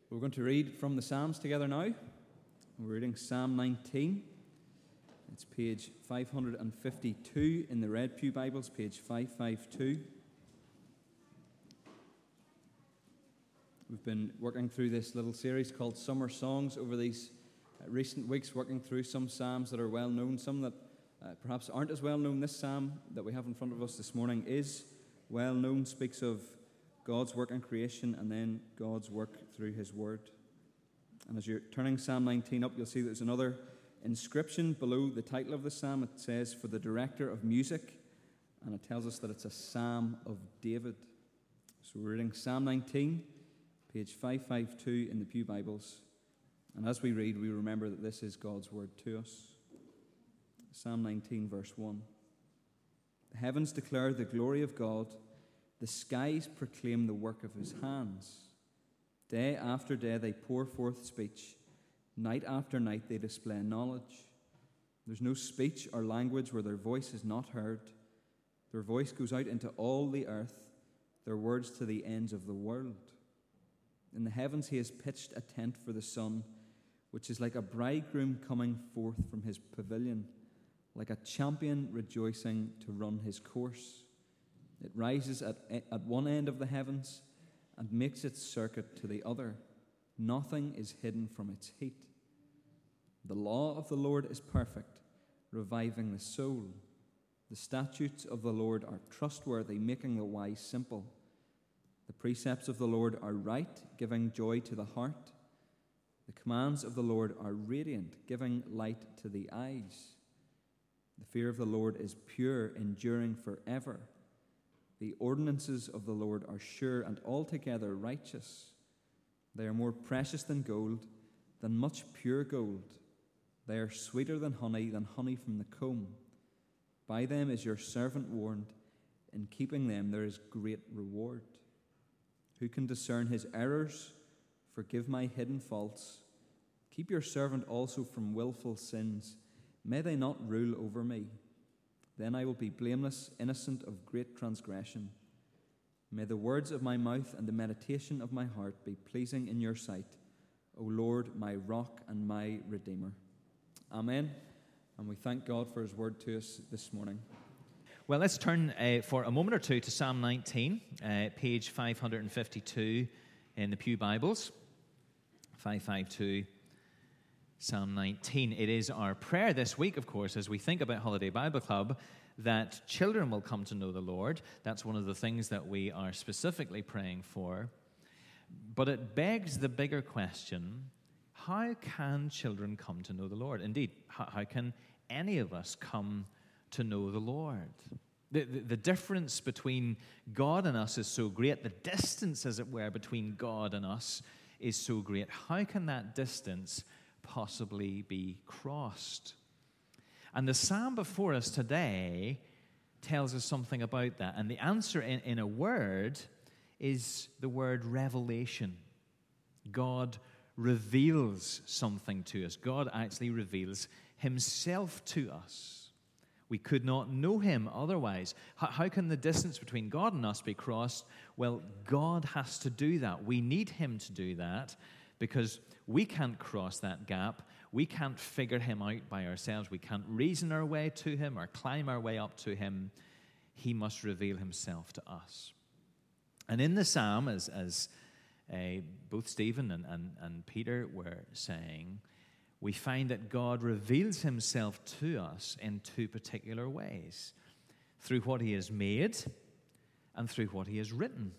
We're going to read from the Psalms together now. We're reading Psalm 19. It's page 552 in the Red Pew Bibles, page 552. We've been working through this little series called Summer Songs over these recent weeks, working through some psalms that are well known, some that perhaps aren't as well known. This psalm that we have in front of us this morning is well known, speaks of God's work in creation and then God's work through His Word. And as you're turning Psalm 19 up, you'll see there's another inscription below the title of the psalm. It says, "For the director of music," and it tells us that it's a psalm of David. So we're reading Psalm 19, page 552 in the Pew Bibles. And as we read, we remember that this is God's Word to us. Psalm 19, verse 1. "The heavens declare the glory of God. The skies proclaim the work of His hands. Day after day they pour forth speech. Night after night they display knowledge. There's no speech or language where their voice is not heard. Their voice goes out into all the earth, their words to the ends of the world. In the heavens He has pitched a tent for the sun, which is like a bridegroom coming forth from his pavilion, like a champion rejoicing to run his course. It rises at one end of the heavens and makes its circuit to the other. Nothing is hidden from its heat. The law of the Lord is perfect, reviving the soul. The statutes of the Lord are trustworthy, making the wise simple. The precepts of the Lord are right, giving joy to the heart. The commands of the Lord are radiant, giving light to the eyes. The fear of the Lord is pure, enduring forever. The ordinances of the Lord are sure and altogether righteous. They are more precious than gold, than much pure gold. They are sweeter than honey from the comb. By them is your servant warned. In keeping them there is great reward. Who can discern his errors? Forgive my hidden faults. Keep your servant also from willful sins. May they not rule over me. Then I will be blameless, innocent of great transgression. May the words of my mouth and the meditation of my heart be pleasing in your sight, O Lord, my rock and my redeemer." Amen. And we thank God for His word to us this morning. Well, let's turn for a moment or two to Psalm 19, page 552 in the Pew Bibles. 552, Psalm 19. It is our prayer this week, of course, as we think about Holiday Bible Club, that children will come to know the Lord. That's one of the things that we are specifically praying for. But it begs the bigger question, how can children come to know the Lord? Indeed, how can any of us come to know the Lord? The difference between God and us is so great. The distance, as it were, between God and us is so great. How can that distance possibly be crossed? And the psalm before us today tells us something about that. And the answer in a word is the word revelation. God reveals something to us. God actually reveals Himself to us. We could not know Him otherwise. How can the distance between God and us be crossed? Well, God has to do that. We need Him to do that because we can't cross that gap. We can't figure Him out by ourselves. We can't reason our way to Him or climb our way up to Him. He must reveal Himself to us. And in the psalm, as both Stephen and Peter were saying, we find that God reveals Himself to us in two particular ways, through what He has made and through what He has written.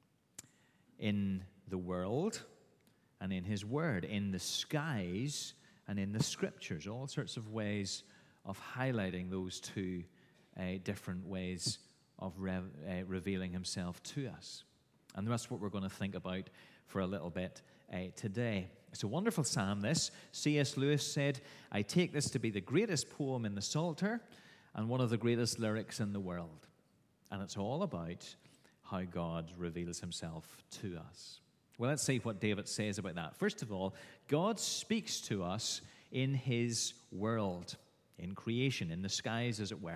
In the world and in His Word, in the skies and in the Scriptures, all sorts of ways of highlighting those two different ways of revealing Himself to us. And that's what we're going to think about for a little bit today. It's a wonderful psalm, this. C.S. Lewis said, "I take this to be the greatest poem in the Psalter and one of the greatest lyrics in the world." And it's all about how God reveals Himself to us. Well, let's see what David says about that. First of all, God speaks to us in His world, in creation, in the skies, as it were. You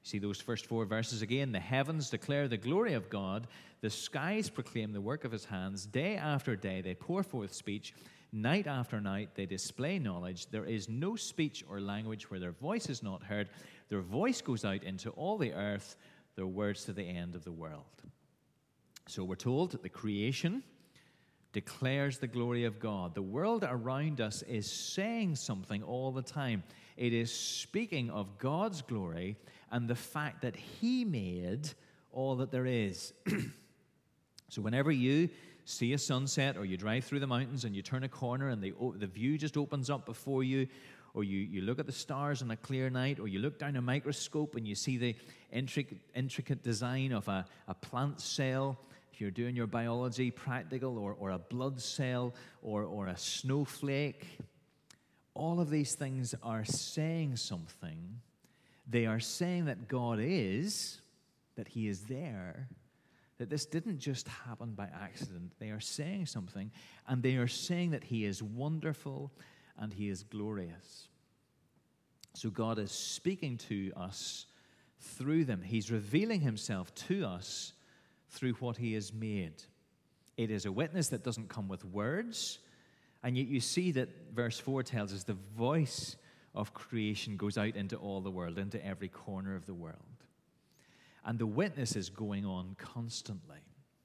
See those first 4 verses again. The heavens declare the glory of God. The skies proclaim the work of his hands. Day after day they pour forth speech. Night after night they display knowledge. There is no speech or language where their voice is not heard. Their voice goes out into all the earth, their words to the end of the world. So we're told that the creation declares the glory of God. The world around us is saying something all the time. It is speaking of God's glory and the fact that he made all that there is. So whenever you see a sunset, or you drive through the mountains and you turn a corner and the view just opens up before you, or you look at the stars on a clear night, or you look down a microscope and you see the intricate design of a plant cell, if you're doing your biology practical, or a blood cell, or a snowflake, all of these things are saying something. They are saying that God is, that he is there, that this didn't just happen by accident. They are saying something, and they are saying that he is wonderful and he is glorious. So God is speaking to us through them. He's revealing himself to us through what he has made. It is a witness that doesn't come with words, and yet you see that verse 4 tells us the voice of creation goes out into all the world, into every corner of the world. And the witness is going on constantly.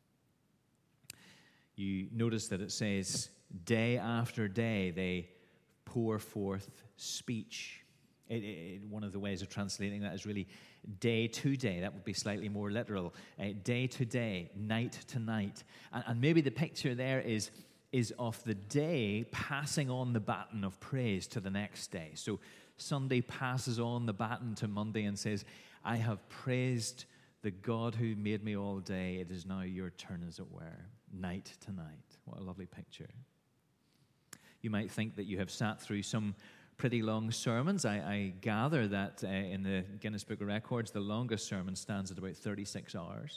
You notice that it says, day after day, they pour forth speech. One of the ways of translating that is really day to day. That would be slightly more literal. Day to day, night to night. And maybe the picture there is of the day passing on the baton of praise to the next day. So Sunday passes on the baton to Monday and says, I have praised the God who made me all day. It is now your turn, as it were, night to night. What a lovely picture. You might think that you have sat through some pretty long sermons. I gather that in the Guinness Book of Records, the longest sermon stands at about 36 hours.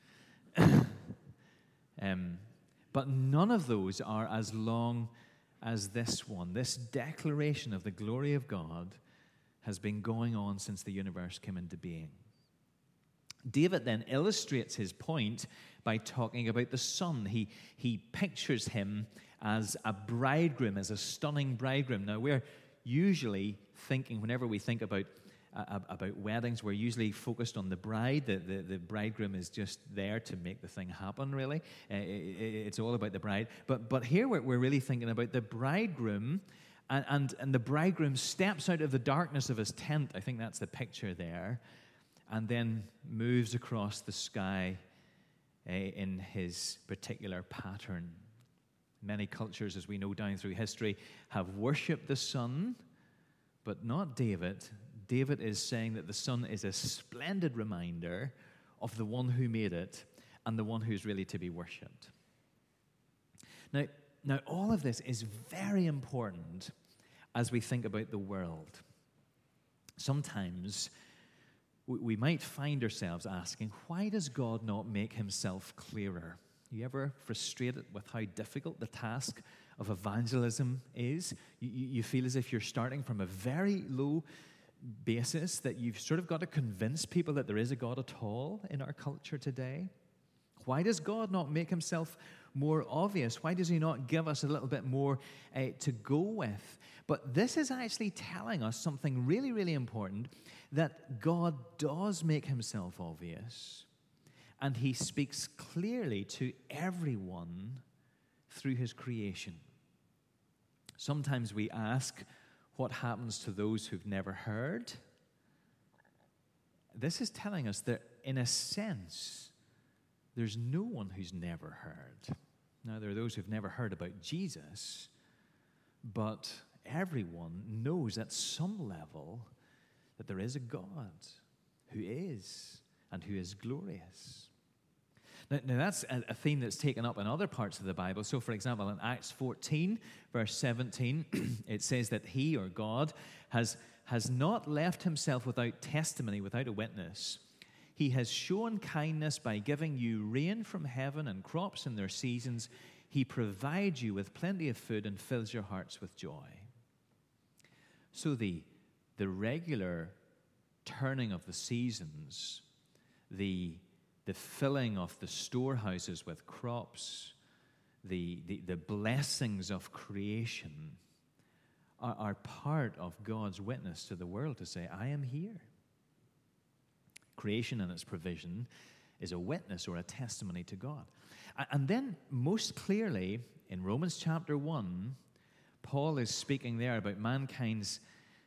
But none of those are as long as this one. This declaration of the glory of God has been going on since the universe came into being. David then illustrates his point by talking about the son. He pictures him as a bridegroom, as a stunning bridegroom. Now, we're usually thinking, whenever we think about weddings, we're usually focused on the bride. The bridegroom is just there to make the thing happen, really. It's all about the bride. But here we're really thinking about the bridegroom, and the bridegroom steps out of the darkness of his tent. I think that's the picture there. And then moves across the sky in his particular pattern. Many cultures, as we know down through history, have worshipped the sun, but not David. David is saying that the sun is a splendid reminder of the one who made it and the one who's really to be worshipped. Now, all of this is very important as we think about the world. Sometimes we might find ourselves asking, why does God not make himself clearer? You ever frustrated with how difficult the task of evangelism is? You feel as if you're starting from a very low basis, that you've sort of got to convince people that there is a God at all in our culture today. Why does God not make himself more obvious? Why does he not give us a little bit more to go with? But this is actually telling us something really, really important, that God does make himself obvious, and he speaks clearly to everyone through his creation. Sometimes we ask, what happens to those who've never heard? This is telling us that, in a sense, there's no one who's never heard. Now, there are those who've never heard about Jesus, but everyone knows at some level that there is a God who is and who is glorious. Now that's a theme that's taken up in other parts of the Bible. So, for example, in Acts 14, verse 17, it says that he, or God, has not left himself without testimony, without a witness. He has shown kindness by giving you rain from heaven and crops in their seasons. He provides you with plenty of food and fills your hearts with joy. So the regular turning of the seasons, the filling of the storehouses with crops, the blessings of creation are part of God's witness to the world to say, I am here. Creation and its provision is a witness or a testimony to God. And then, most clearly, in Romans chapter 1, Paul is speaking there about mankind's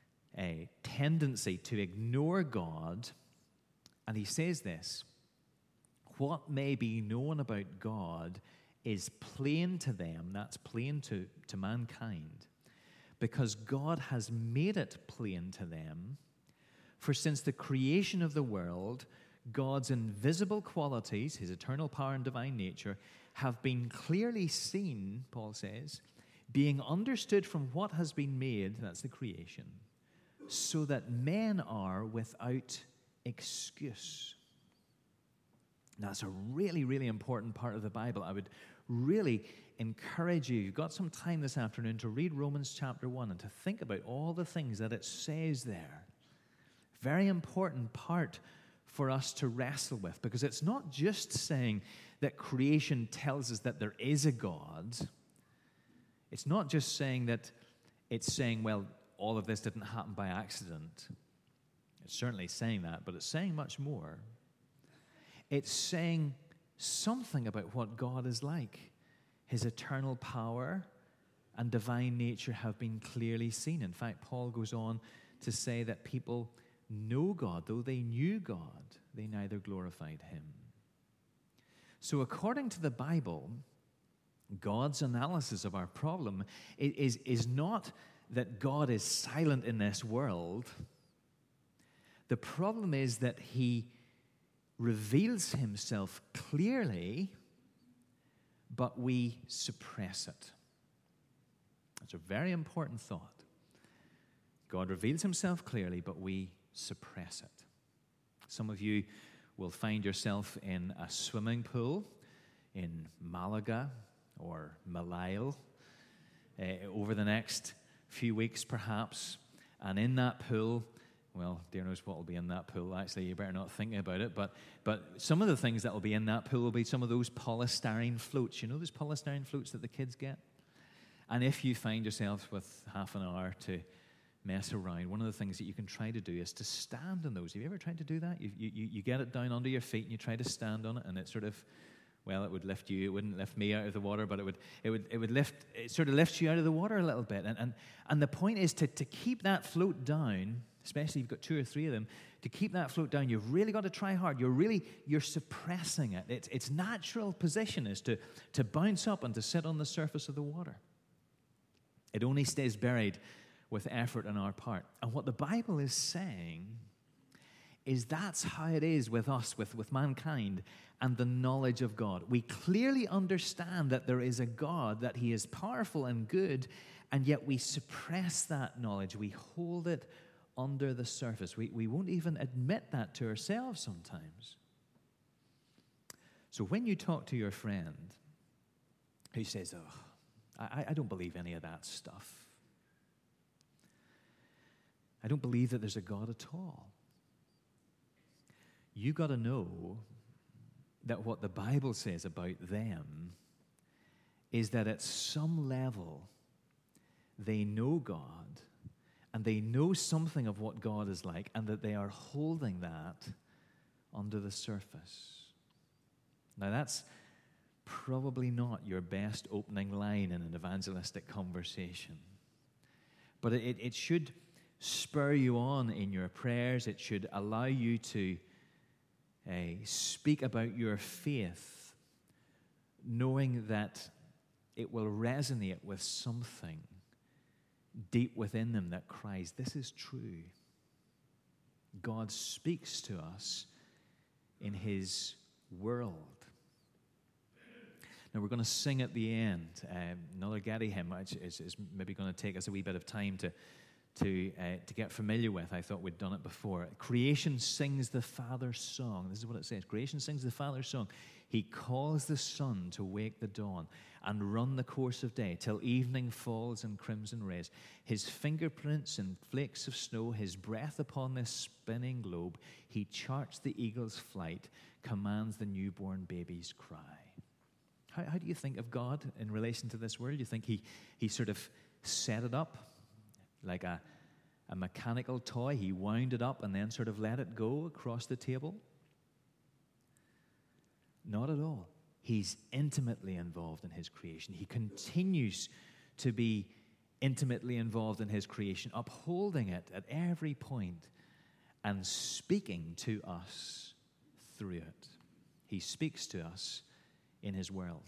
tendency to ignore God. And he says this, what may be known about God is plain to them, that's plain to mankind, because God has made it plain to them. For since the creation of the world, God's invisible qualities, his eternal power and divine nature, have been clearly seen, Paul says, being understood from what has been made, that's the creation, so that men are without excuse. Now, that's a really, really important part of the Bible. I would really encourage you, you've got some time this afternoon, to read Romans chapter 1 and to think about all the things that it says there. Very important part for us to wrestle with, because it's not just saying that creation tells us that there is a God. It's not just saying that it's saying, well, all of this didn't happen by accident. It's certainly saying that, but it's saying much more. It's saying something about what God is like. His eternal power and divine nature have been clearly seen. In fact, Paul goes on to say that people know God. Though they knew God, they neither glorified him. So according to the Bible, God's analysis of our problem is not that God is silent in this world. The problem is that he reveals himself clearly, but we suppress it. That's a very important thought. God reveals himself clearly, but we suppress it. Some of you will find yourself in a swimming pool in Malaga or Malile over the next few weeks perhaps, and in that pool, well, dear knows what will be in that pool. Actually, you better not think about it. But some of the things that will be in that pool will be some of those polystyrene floats. You know those polystyrene floats that the kids get? And if you find yourself with half an hour to mess around, one of the things that you can try to do is to stand on those. Have you ever tried to do that? You get it down under your feet and you try to stand on it, and it sort of, well, it would lift you. It wouldn't lift me out of the water, but it sort of lifts you out of the water a little bit. And the point is to keep that float down. Especially if you've got 2 or 3 of them, to keep that float down, you've really got to try hard. You're suppressing it. Its natural position is to bounce up and to sit on the surface of the water. It only stays buried with effort on our part. And what the Bible is saying is that's how it is with us, with mankind, and the knowledge of God. We clearly understand that there is a God, that he is powerful and good, and yet we suppress that knowledge. We hold it under the surface. We won't even admit that to ourselves sometimes. So when you talk to your friend who says, oh, I don't believe any of that stuff. I don't believe that there's a God at all. You got to know that what the Bible says about them is that at some level they know God, and they know something of what God is like, and that they are holding that under the surface. Now, that's probably not your best opening line in an evangelistic conversation. But it should spur you on in your prayers. It should allow you to speak about your faith, knowing that it will resonate with something deep within them that cries, this is true. God speaks to us in his world. Now we're going to sing at the end another Getty hymn, which is maybe going to take us a wee bit of time to get familiar with. I thought we'd done it before. Creation sings the Father's song. This is what it says. Creation sings the Father's song. He calls the sun to wake the dawn and run the course of day till evening falls in crimson rays. His fingerprints in flakes of snow, his breath upon this spinning globe. He charts the eagle's flight, commands the newborn baby's cry. How do you think of God in relation to this world? You think he sort of set it up like a mechanical toy? He wound it up and then sort of let it go across the table? Not at all. He's intimately involved in his creation. He continues to be intimately involved in his creation, upholding it at every point and speaking to us through it. He speaks to us in his world.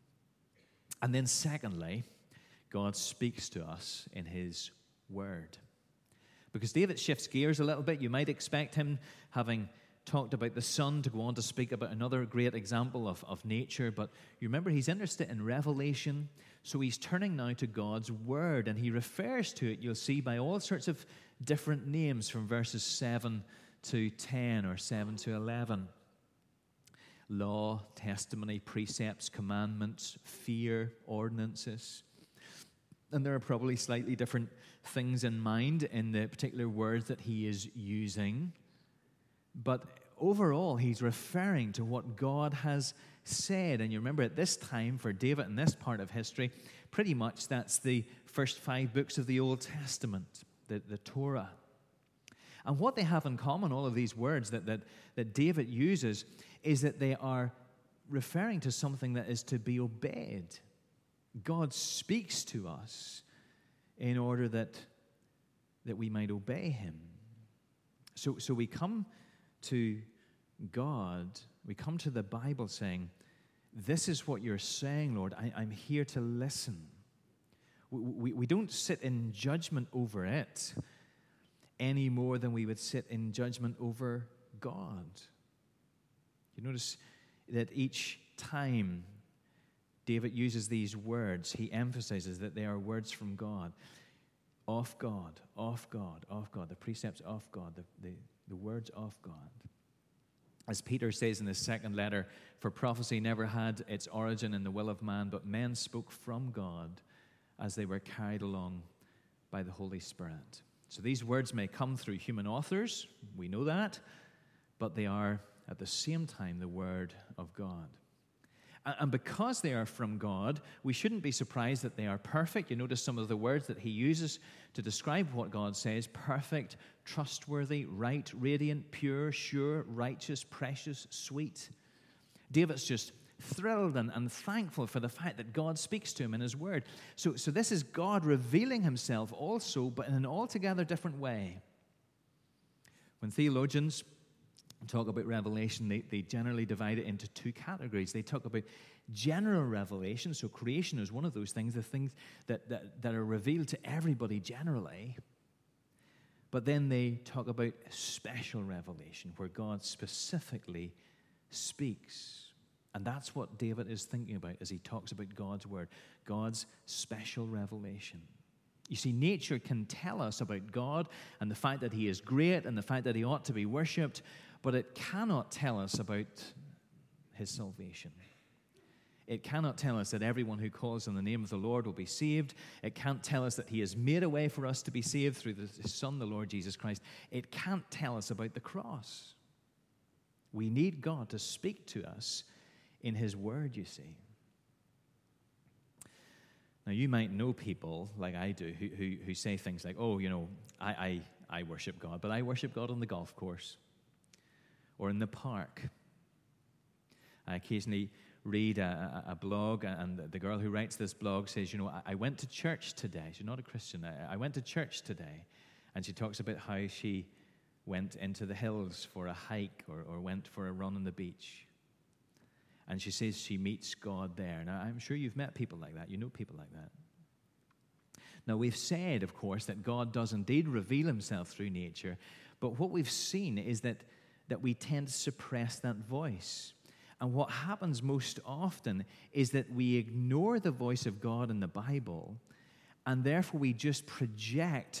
And then secondly, God speaks to us in his word. Because David shifts gears a little bit. You might expect him, having talked about the sun, to go on to speak about another great example of nature. But you remember, he's interested in revelation. So he's turning now to God's word. And he refers to it, you'll see, by all sorts of different names from verses 7 to 10 or 7 to 11. Law, testimony, precepts, commandments, fear, ordinances. And there are probably slightly different things in mind in the particular words that he is using. But overall, he's referring to what God has said. And you remember, at this time, for David in this part of history, pretty much that's the first 5 books of the Old Testament, the Torah. And what they have in common, all of these words that David uses, is that they are referring to something that is to be obeyed. God speaks to us in order that we might obey him. So we come to God, we come to the Bible saying, this is what you're saying, Lord. I'm here to listen. We don't sit in judgment over it any more than we would sit in judgment over God. You notice that each time David uses these words, he emphasizes that they are words from God. Of God, of God, of God. The precepts of God, the words of God. As Peter says in his second letter, for prophecy never had its origin in the will of man, but men spoke from God as they were carried along by the Holy Spirit. So these words may come through human authors, we know that, but they are at the same time the word of God. And because they are from God, we shouldn't be surprised that they are perfect. You notice some of the words that he uses to describe what God says: perfect, trustworthy, right, radiant, pure, sure, righteous, precious, sweet. David's just thrilled and thankful for the fact that God speaks to him in his word. So this is God revealing himself also, but in an altogether different way. When theologians talk about revelation, they generally divide it into 2 categories. They talk about general revelation, so creation is one of those things, the things that are revealed to everybody generally. But then they talk about special revelation, where God specifically speaks. And that's what David is thinking about as he talks about God's word, God's special revelation. You see, nature can tell us about God and the fact that he is great and the fact that he ought to be worshipped, but it cannot tell us about his salvation. It cannot tell us that everyone who calls on the name of the Lord will be saved. It can't tell us that he has made a way for us to be saved through his Son, the Lord Jesus Christ. It can't tell us about the cross. We need God to speak to us in his word, you see. Now, you might know people like I do who say things like, oh, you know, I worship God, but I worship God on the golf course or in the park. I occasionally read a blog, and the girl who writes this blog says, you know, I went to church today. She's not a Christian. I went to church today. And she talks about how she went into the hills for a hike or went for a run on the beach. And she says she meets God there. Now, I'm sure you've met people like that. You know people like that. Now, we've said, of course, that God does indeed reveal himself through nature. But what we've seen is that we tend to suppress that voice. And what happens most often is that we ignore the voice of God in the Bible, and therefore we just project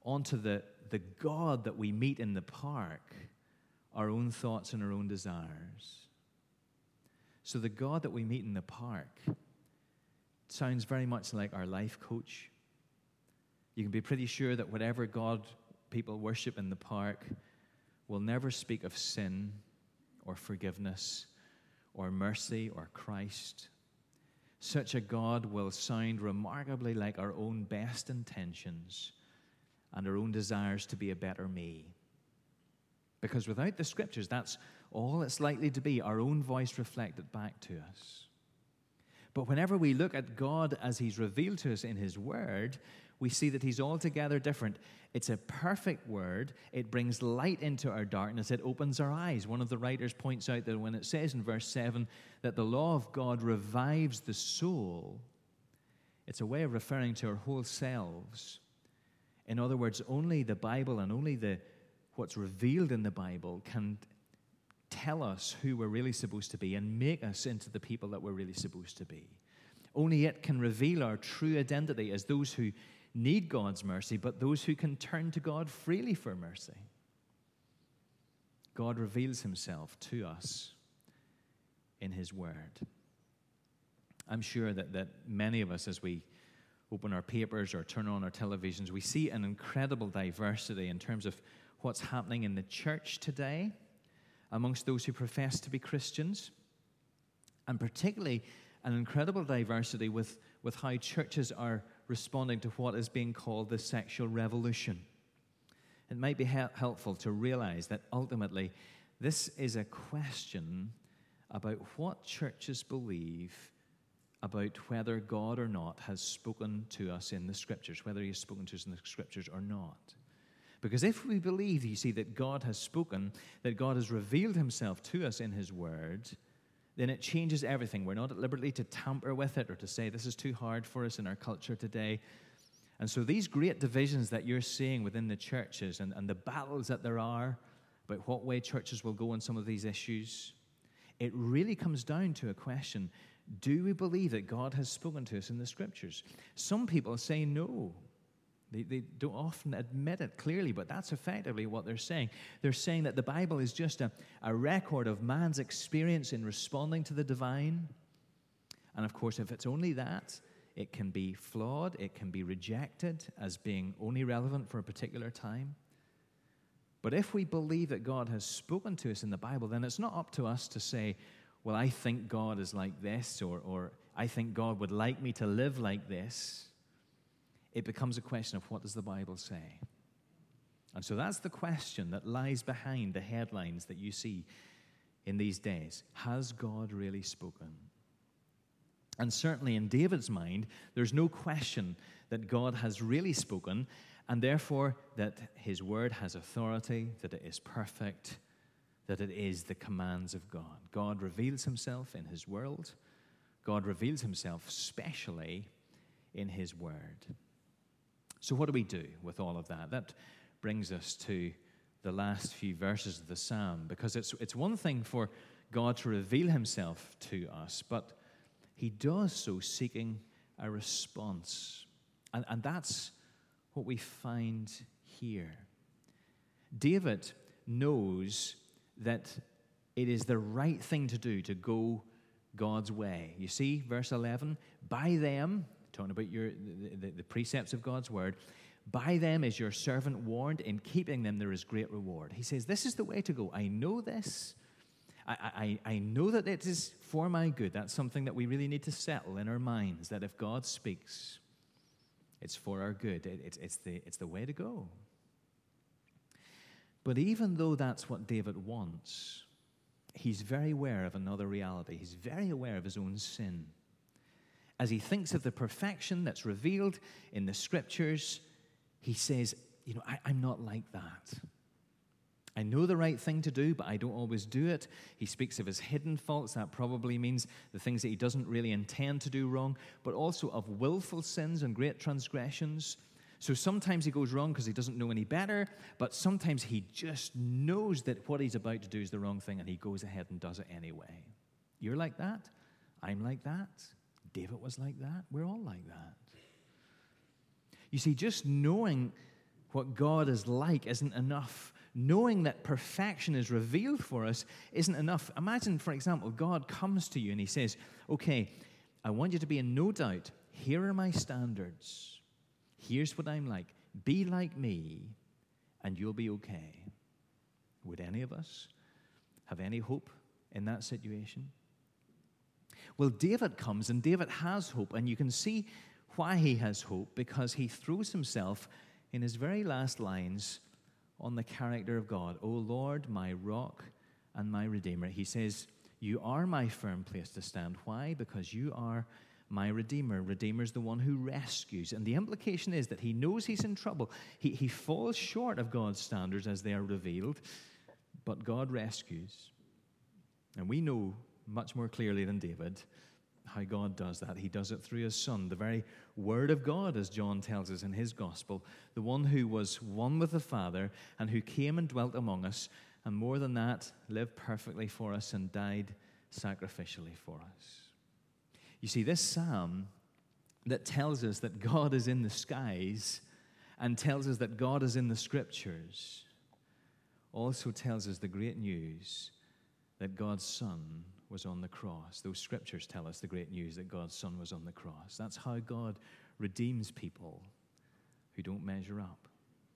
onto the God that we meet in the park, our own thoughts and our own desires. So the God that we meet in the park sounds very much like our life coach. You can be pretty sure that whatever God people worship in the park will never speak of sin or forgiveness or mercy or Christ. Such a God will sound remarkably like our own best intentions and our own desires to be a better me. Because without the Scriptures, that's all it's likely to be, our own voice reflected back to us. But whenever we look at God as He's revealed to us in His Word, we see that He's altogether different. It's a perfect Word. It brings light into our darkness. It opens our eyes. One of the writers points out that when it says in verse 7 that the law of God revives the soul, it's a way of referring to our whole selves. In other words, only the Bible and only what's revealed in the Bible can tell us who we're really supposed to be and make us into the people that we're really supposed to be. Only it can reveal our true identity as those who need God's mercy, but those who can turn to God freely for mercy. God reveals Himself to us in His Word. I'm sure that many of us, as we open our papers or turn on our televisions, we see an incredible diversity in terms of what's happening in the church today amongst those who profess to be Christians, and particularly an incredible diversity with how churches are responding to what is being called the sexual revolution. It might be helpful to realize that ultimately this is a question about what churches believe about whether God or not has spoken to us in the Scriptures, whether He has spoken to us in the Scriptures or not. Because if we believe, you see, that God has spoken, that God has revealed Himself to us in His Word, then it changes everything. We're not at liberty to tamper with it or to say this is too hard for us in our culture today. And so these great divisions that you're seeing within the churches and the battles that there are about what way churches will go on some of these issues, it really comes down to a question: do we believe that God has spoken to us in the Scriptures? Some people say no. They don't often admit it clearly, but that's effectively what they're saying. They're saying that the Bible is just a record of man's experience in responding to the divine. And of course, if it's only that, it can be flawed, it can be rejected as being only relevant for a particular time. But if we believe that God has spoken to us in the Bible, then it's not up to us to say, well, I think God is like this, or I think God would like me to live like this. It becomes a question of what does the Bible say? And so that's the question that lies behind the headlines that you see in these days. Has God really spoken? And certainly in David's mind, there's no question that God has really spoken, and therefore that His Word has authority, that it is perfect, that it is the commands of God. God reveals Himself in His world. God reveals Himself specially in His Word. So what do we do with all of that? That brings us to the last few verses of the psalm, because it's one thing for God to reveal Himself to us, but He does so seeking a response. And that's what we find here. David knows that it is the right thing to do to go God's way. You see, verse 11, by them, talking about the precepts of God's Word, by them is your servant warned, in keeping them there is great reward. He says, this is the way to go. I know this. I know that it is for my good. That's something that we really need to settle in our minds, that if God speaks, it's for our good. It's the way to go. But even though that's what David wants, he's very aware of another reality. He's very aware of his own sin. As he thinks of the perfection that's revealed in the Scriptures, he says, I'm not like that. I know the right thing to do, but I don't always do it. He speaks of his hidden faults. That probably means the things that he doesn't really intend to do wrong, but also of willful sins and great transgressions. So sometimes he goes wrong because he doesn't know any better, but sometimes he just knows that what he's about to do is the wrong thing, and he goes ahead and does it anyway. You're like that. I'm like that. David was like that. We're all like that. You see, just knowing what God is like isn't enough. Knowing that perfection is revealed for us isn't enough. Imagine, for example, God comes to you and he says, okay, I want you to be in no doubt. Here are my standards. Here's what I'm like. Be like me, and you'll be okay. Would any of us have any hope in that situation? Well, David comes, and David has hope, and you can see why he has hope, because he throws himself in his very last lines on the character of God. O Lord, my rock and my redeemer. He says, you are my firm place to stand. Why? Because you are my redeemer. Redeemer's the one who rescues. And the implication is that he knows he's in trouble. He falls short of God's standards as they are revealed, but God rescues. And we know much more clearly than David how God does that. He does it through his Son, the very Word of God, as John tells us in his Gospel, the one who was one with the Father and who came and dwelt among us, and more than that, lived perfectly for us and died sacrificially for us. You see, this psalm that tells us that God is in the skies and tells us that God is in the Scriptures also tells us the great news that God's Son was on the cross. Those Scriptures tell us the great news that God's Son was on the cross. That's how God redeems people who don't measure up.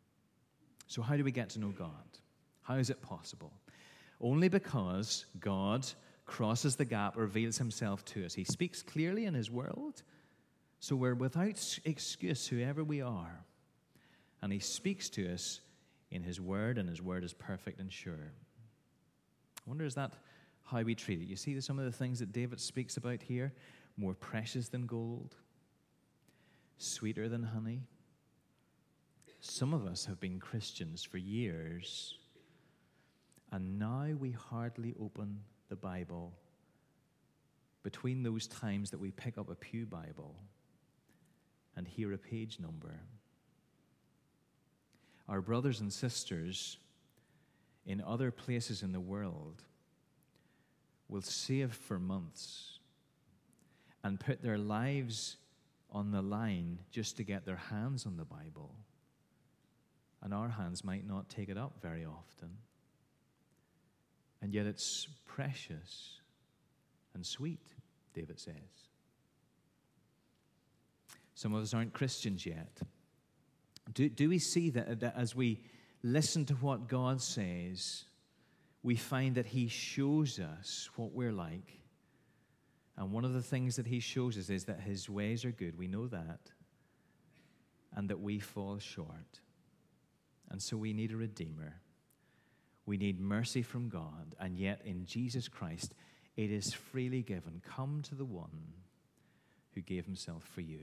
So how do we get to know God? How is it possible? Only because God crosses the gap, reveals himself to us. He speaks clearly in his world, so we're without excuse whoever we are. And he speaks to us in his word, and his word is perfect and sure. I wonder, is that how we treat it? You see some of the things that David speaks about here? More precious than gold, sweeter than honey. Some of us have been Christians for years, and now we hardly open the Bible between those times that we pick up a pew Bible and hear a page number. Our brothers and sisters in other places in the world will save for months and put their lives on the line just to get their hands on the Bible. And our hands might not take it up very often. And yet it's precious and sweet, David says. Some of us aren't Christians yet. Do we see that as we listen to what God says, we find that he shows us what we're like? And one of the things that he shows us is that his ways are good. We know that. And that we fall short. And so we need a Redeemer. We need mercy from God. And yet in Jesus Christ, it is freely given. Come to the one who gave himself for you.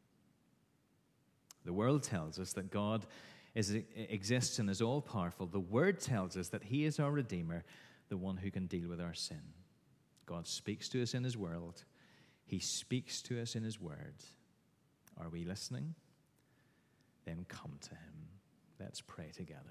The world tells us that God exists and is all-powerful. The Word tells us that he is our Redeemer, the one who can deal with our sin. God speaks to us in his world. He speaks to us in his word. Are we listening? Then come to him. Let's pray together.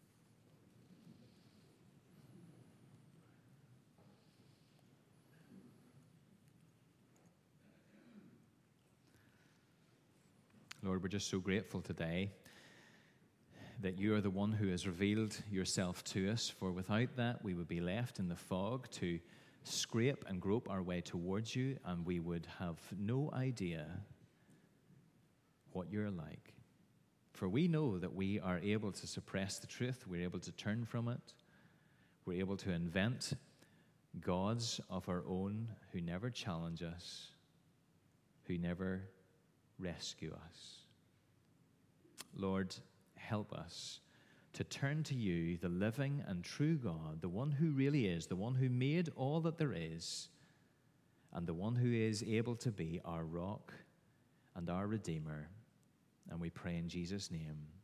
Lord, we're just so grateful today that you are the one who has revealed yourself to us, for without that we would be left in the fog to scrape and grope our way towards you, and we would have no idea what you're like. For we know that we are able to suppress the truth, we're able to turn from it, we're able to invent gods of our own who never challenge us, who never rescue us. Lord, help us to turn to you, the living and true God, the one who really is, the one who made all that there is, and the one who is able to be our rock and our Redeemer. And we pray in Jesus' name.